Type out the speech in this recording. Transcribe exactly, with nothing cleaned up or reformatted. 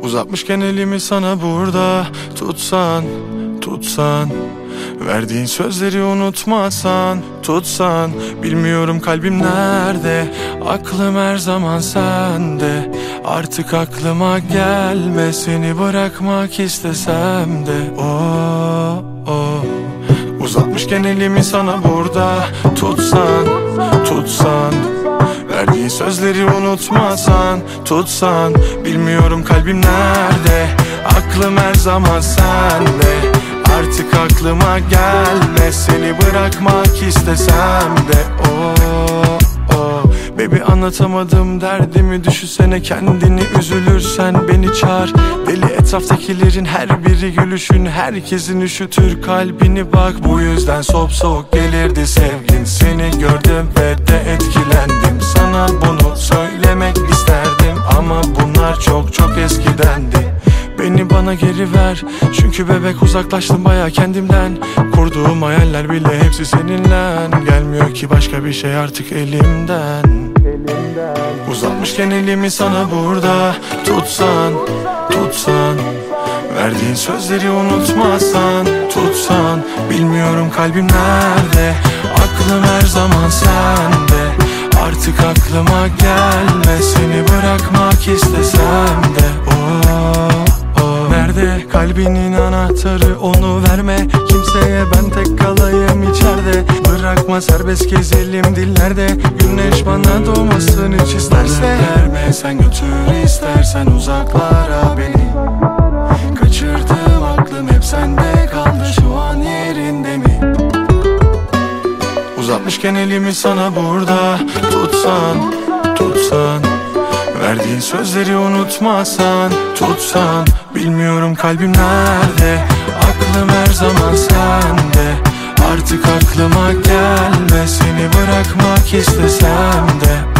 Uzatmışken elimi sana burada tutsan, tutsan, verdiğin sözleri unutmasan, tutsan. Bilmiyorum kalbim nerede, aklım her zaman sende. Artık aklıma gelme, seni bırakmak istesem de. Oh, oh. Uzatmışken elimi sana burada tutsan, tutsan, verdiğin sözleri unutmasan, tutsan. Bilmiyorum kalbim nerede, aklım her zaman sende. Artık aklıma gelme, seni bırakmak istesem de. Oh, oh. Baby anlatamadım derdimi, düşünsene kendini, üzülürsen beni çağır. Deli etraftakilerin her biri gülüşün, herkesin üşütür kalbini bak. Bu yüzden sop soğuk gelirdi sevgin, seni gördüm ve de etkilendim. Sana bunu söylemek isterdim ama bunlar çok çok eskidendi. Beni bana geri ver, çünkü bebek uzaklaştım baya kendimden. Kurduğum hayaller bile hepsi seninle, gelmiyor ki başka bir şey artık elimden. Uzatmışken elimi sana burada tutsan, tutsan, verdiğin sözleri unutmasan, tutsan. Bilmiyorum kalbim nerede, aklım her zaman sende. Artık aklıma gelme, seni bırakmak istesem de. Oh, oh. Nerede kalbinin anahtarı, onu verme kimseye, ben tek kalayım içeride. Bırakma serbest gezelim dillerde, güneş bana doğmasın hiç isterse. Verme sen götür istersen uzaklara beni. Kaçırdım aklım hep sende kaldı, şu an yerinde mi? Uzatmışken elimi sana burada tutsan, tutsan, verdiğin sözleri unutmasan, tutsan. Bilmiyorum kalbim nerede, aklım her zaman sende. Artık aklıma gelme, seni bırakmak istesem de.